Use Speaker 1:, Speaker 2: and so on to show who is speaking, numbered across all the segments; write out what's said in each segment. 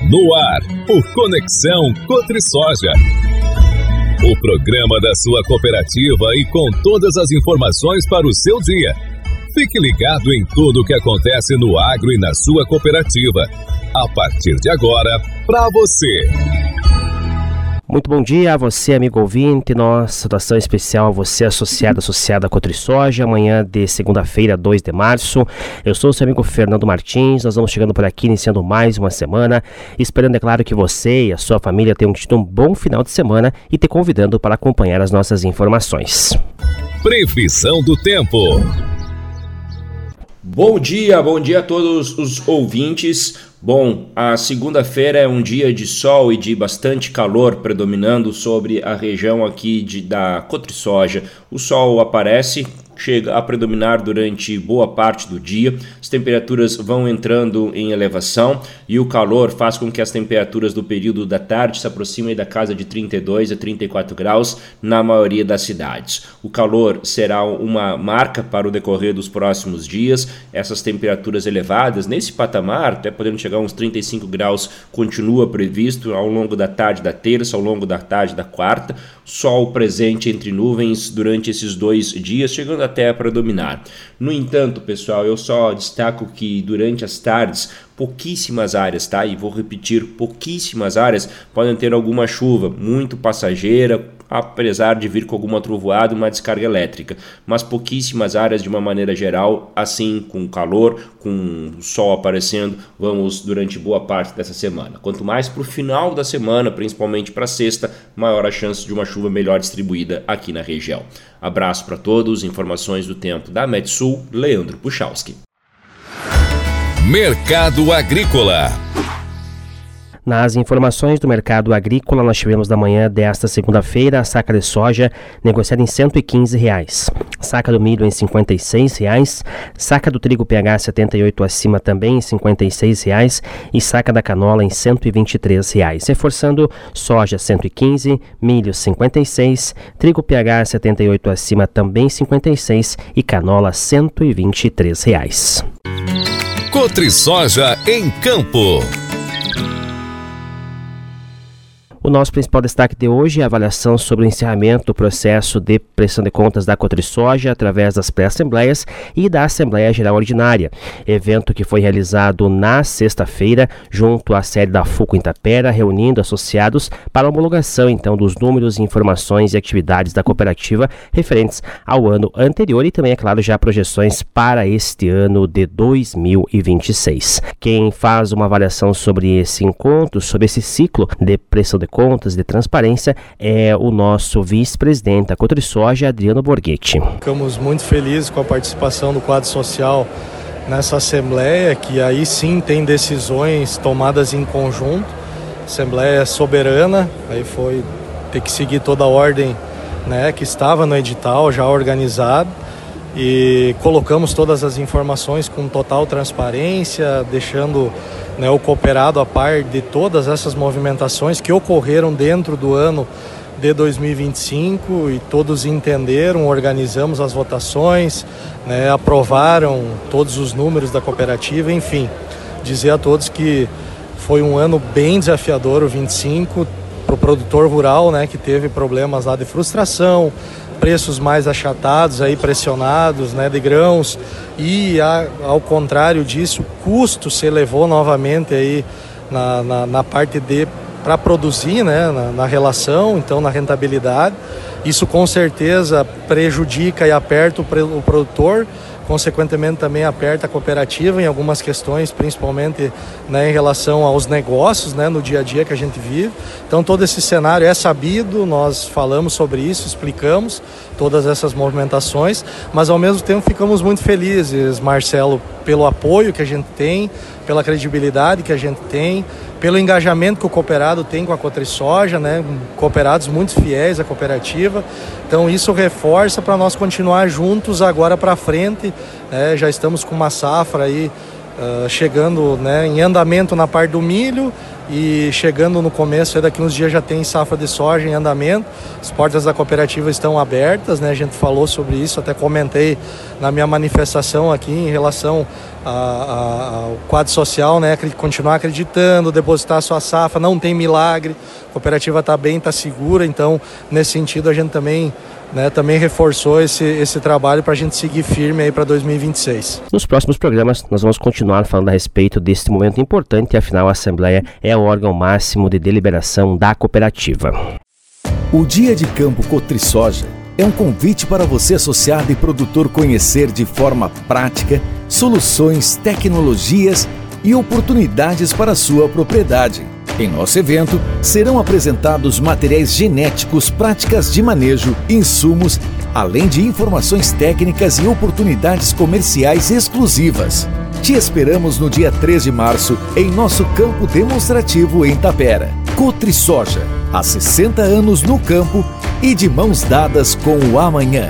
Speaker 1: No ar, o Conexão Cotrisoja. O programa da sua cooperativa e com todas as informações para o seu dia. Fique ligado em tudo o que acontece no agro e na sua cooperativa. A partir de agora, para você.
Speaker 2: Muito bom dia a você, amigo ouvinte. Nossa saudação especial a você, associada à Cotrisoja, amanhã de segunda-feira, 2 de março. Eu sou o seu amigo Fernando Martins. Nós vamos chegando por aqui, iniciando mais uma semana, esperando, é claro, que você e a sua família tenham tido um bom final de semana e te convidando para acompanhar as nossas informações.
Speaker 1: Previsão do tempo.
Speaker 3: Bom dia a todos os ouvintes. Bom, a segunda-feira é um dia de sol e de bastante calor predominando sobre a região aqui da Cotrisoja. O sol aparece, chega a predominar durante boa parte do dia, as temperaturas vão entrando em elevação e o calor faz com que as temperaturas do período da tarde se aproximem da casa de 32 a 34 graus na maioria das cidades. O calor será uma marca para o decorrer dos próximos dias. Essas temperaturas elevadas, nesse patamar, até podendo chegar a uns 35 graus, continua previsto ao longo da tarde da terça, ao longo da tarde da quarta. Sol presente entre nuvens durante esses 2 dias, chegando até a predominar. No entanto, pessoal, eu só destaco que durante as tardes, pouquíssimas áreas, tá? E vou repetir, pouquíssimas áreas podem ter alguma chuva, muito passageira, apesar de vir com alguma trovoada e uma descarga elétrica, mas pouquíssimas áreas de uma maneira geral, assim com calor, com o sol aparecendo, vamos durante boa parte dessa semana. Quanto mais para o final da semana, principalmente para sexta, maior a chance de uma chuva melhor distribuída aqui na região. Abraço para todos, informações do tempo da Metsul, Leandro Puchalski.
Speaker 1: Mercado Agrícola.
Speaker 2: Nas informações do mercado agrícola, nós tivemos da manhã desta segunda-feira a saca de soja negociada em R$ 115, saca do milho em R$ 56, saca do trigo PH 78 acima também em R$ 56 e saca da canola em R$ 123. Reforçando, soja 115, milho 56, trigo PH 78 acima também 56 e canola R$ 123.
Speaker 1: Cotrisoja em Campo.
Speaker 2: O nosso principal destaque de hoje é a avaliação sobre o encerramento do processo de prestação de contas da Cotrisoja através das pré-assembleias e da Assembleia Geral Ordinária, evento que foi realizado na sexta-feira junto à sede da FUCO em Itapera, reunindo associados para a homologação então dos números, informações e atividades da cooperativa referentes ao ano anterior e também, é claro, já projeções para este ano de 2026. Quem faz uma avaliação sobre esse encontro, sobre esse ciclo de prestação de contas de transparência é o nosso vice-presidente da Cotrisoja, Adriano Borghetti.
Speaker 4: Ficamos muito felizes com a participação do quadro social nessa assembleia, que aí sim tem decisões tomadas em conjunto, assembleia soberana, aí foi ter que seguir toda a ordem, né, que estava no edital já organizado, e colocamos todas as informações com total transparência, deixando, né, o cooperado a par de todas essas movimentações que ocorreram dentro do ano de 2025 e todos entenderam, organizamos as votações, né, aprovaram todos os números da cooperativa, enfim, dizer a todos que foi um ano bem desafiador o 25 para o produtor rural, né, que teve problemas lá de frustração, preços mais achatados, aí pressionados, né, de grãos, e ao contrário disso, o custo se elevou novamente aí na parte para produzir, né, na relação, então na rentabilidade. Isso com certeza prejudica e aperta o produtor, consequentemente também aperta a cooperativa em algumas questões, principalmente, né, em relação aos negócios, né, no dia a dia que a gente vive. Então todo esse cenário é sabido, nós falamos sobre isso, explicamos todas essas movimentações, mas ao mesmo tempo ficamos muito felizes, Marcelo, pelo apoio que a gente tem, pela credibilidade que a gente tem, pelo engajamento que o cooperado tem com a Cotrisoja, né, cooperados muito fiéis à cooperativa. Então isso reforça para nós continuar juntos agora para frente, né, já estamos com uma safra aí chegando, né, em andamento na parte do milho e chegando no começo, daqui uns dias já tem safra de soja em andamento. As portas da cooperativa estão abertas, né? A gente falou sobre isso, até comentei na minha manifestação aqui em relação o quadro social, né, continuar acreditando, depositar a sua safra, não tem milagre, a cooperativa está bem, está segura, então nesse sentido a gente também reforçou esse trabalho para a gente seguir firme aí para 2026.
Speaker 2: Nos próximos programas nós vamos continuar falando a respeito deste momento importante, afinal a Assembleia é o órgão máximo de deliberação da cooperativa.
Speaker 5: O Dia de Campo Cotrisoja é um convite para você, associado e produtor, conhecer de forma prática soluções, tecnologias e oportunidades para a sua propriedade. Em nosso evento, serão apresentados materiais genéticos, práticas de manejo, insumos, além de informações técnicas e oportunidades comerciais exclusivas. Te esperamos no dia 3 de março, em nosso campo demonstrativo em Tapera. Cotrisoja, há 60 anos no campo e de mãos dadas com o amanhã.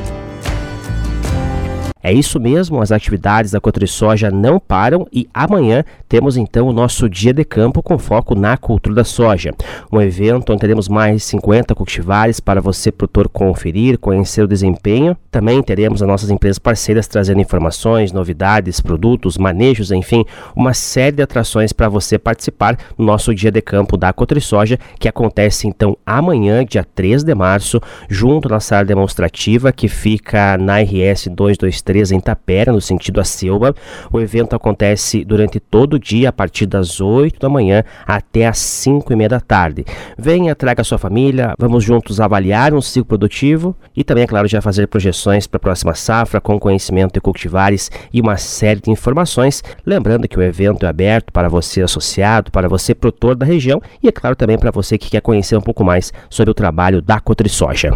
Speaker 2: É isso mesmo, as atividades da Cotrisoja não param e amanhã temos então o nosso Dia de Campo com foco na cultura da soja. Um evento onde teremos mais de 50 cultivares para você, produtor, conferir, conhecer o desempenho. Também teremos as nossas empresas parceiras trazendo informações, novidades, produtos, manejos, enfim, uma série de atrações para você participar no nosso Dia de Campo da Cotrisoja, que acontece então amanhã, dia 3 de março, junto na sala demonstrativa que fica na RS 223 em Tapera, no sentido a Silva. O evento acontece durante todo o dia, a partir das 8 da manhã até as 5:30 da tarde. Venha, traga sua família, vamos juntos avaliar um ciclo produtivo e também, é claro, já fazer projeções para a próxima safra com conhecimento de cultivares e uma série de informações. Lembrando que o evento é aberto para você associado, para você produtor da região e, é claro, também para você que quer conhecer um pouco mais sobre o trabalho da Cotrisoja.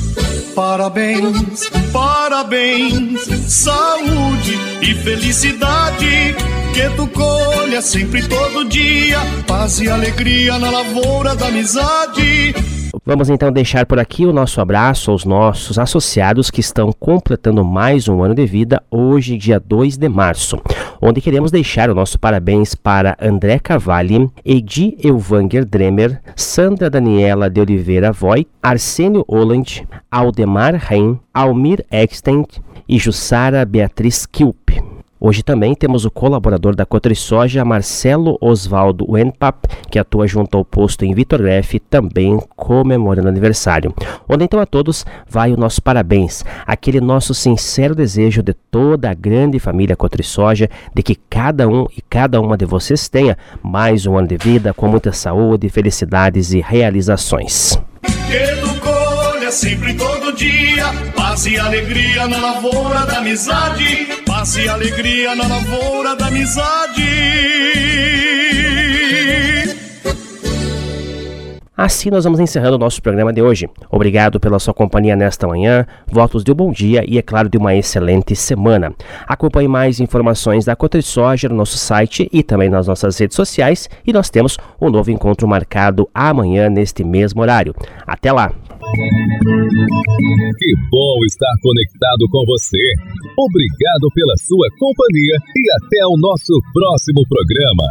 Speaker 6: Parabéns, parabéns, saúde e felicidade, que tu colha sempre todo dia, paz e alegria na lavoura da amizade.
Speaker 2: Vamos então deixar por aqui o nosso abraço aos nossos associados que estão completando mais um ano de vida hoje, dia 2 de março, onde queremos deixar o nosso parabéns para André Cavalli, Edi Elvanger Dremer, Sandra Daniela de Oliveira Voy, Arsênio Holland, Aldemar Reim, Almir Extent e Jussara Beatriz Kilp. Hoje também temos o colaborador da Cotrisoja, Marcelo Osvaldo Wenpap, que atua junto ao posto em Vitor Greff, também comemorando aniversário. Onde então a todos vai o nosso parabéns, aquele nosso sincero desejo de toda a grande família Cotrisoja, de que cada um e cada uma de vocês tenha mais um ano de vida com muita saúde, felicidades e realizações.
Speaker 6: Sempre todo dia, paz e alegria na lavoura da amizade, paz e alegria na lavoura da amizade.
Speaker 2: Assim nós vamos encerrando o nosso programa de hoje. Obrigado pela sua companhia nesta manhã, votos de um bom dia e, é claro, de uma excelente semana. Acompanhe mais informações da Cotrisoja no nosso site e também nas nossas redes sociais, e nós temos um novo encontro marcado amanhã neste mesmo horário. Até lá!
Speaker 1: Que bom estar conectado com você. Obrigado pela sua companhia e até o nosso próximo programa.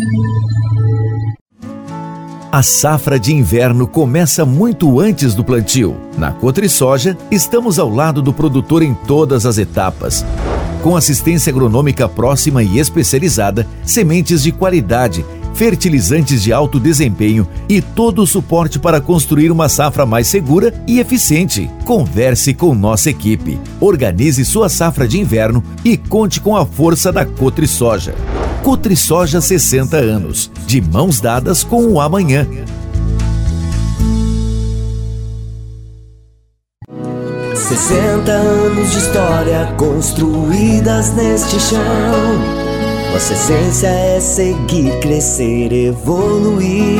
Speaker 5: A safra de inverno começa muito antes do plantio. Na Cotrisoja, estamos ao lado do produtor em todas as etapas. Com assistência agronômica próxima e especializada, sementes de qualidade, fertilizantes de alto desempenho e todo o suporte para construir uma safra mais segura e eficiente. Converse com nossa equipe, organize sua safra de inverno e conte com a força da Cotrisoja. Cotrisoja 60 anos, de mãos dadas com o amanhã.
Speaker 7: – 60 anos de história construídas neste chão. Nossa essência é seguir, crescer, evoluir.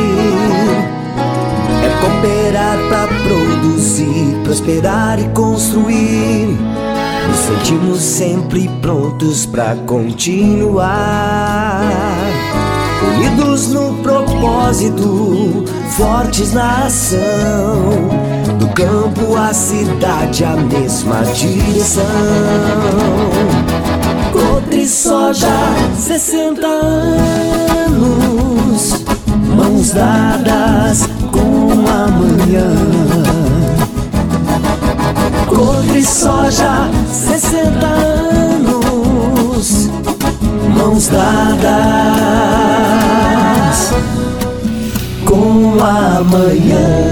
Speaker 7: É cooperar pra produzir, prosperar e construir. Nos sentimos sempre prontos pra continuar. Unidos no propósito, fortes na ação. Do campo à cidade, a mesma direção. Cotrisoja, 60 anos, mãos dadas com amanhã. Cotrisoja, 60 anos, amanhã.